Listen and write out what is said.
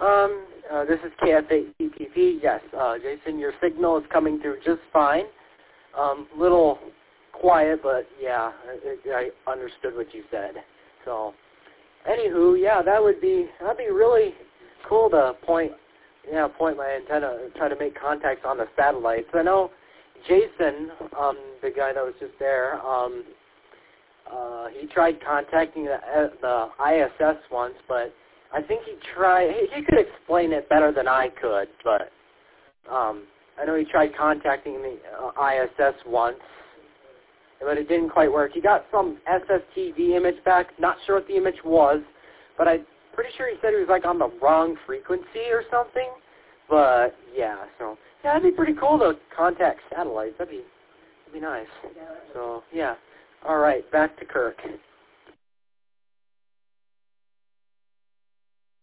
This is KF8CPP. Yes, Jason, your signal is coming through just fine. Little quiet, but yeah, I understood what you said. So, anywho, yeah, that'd be really cool to point my antenna and try to make contacts on the satellites. I know Jason, the guy that was just there, he tried contacting the ISS once, but I think he could explain it better than I could, but I know he tried contacting the ISS once, but it didn't quite work. He got some SSTV image back, not sure what the image was, but I'm pretty sure he said he was like on the wrong frequency or something, but yeah, so yeah, that'd be pretty cool to contact satellites. That'd be nice. So yeah, all right, back to Kirk.